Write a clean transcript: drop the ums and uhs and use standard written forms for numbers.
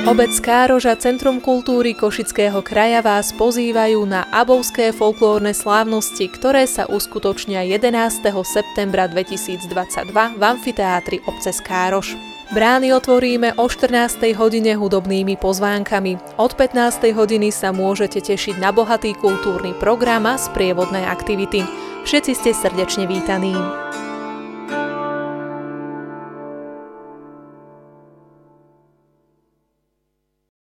Obec Skárož a Centrum kultúry Košického kraja vás pozývajú na abovské folklórne slávnosti, ktoré sa uskutočnia 11. septembra 2022 v amfiteátri obce Skárož. Brány otvoríme o 14. hodine hudobnými pozvánkami. Od 15. hodiny sa môžete tešiť na bohatý kultúrny program a sprievodné aktivity. Všetci ste srdečne vítaní.